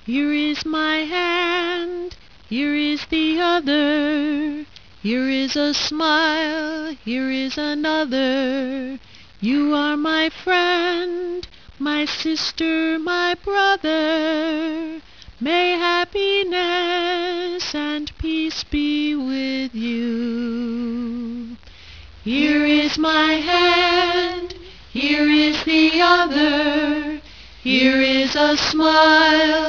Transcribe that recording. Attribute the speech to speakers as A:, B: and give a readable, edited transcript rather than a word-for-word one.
A: Here is my hand, here is the other. Here is a smile, here is another. You are my friend, my sister, my brother. May happiness and peace be with you. Here is my hand, here is the other. Here is a smile,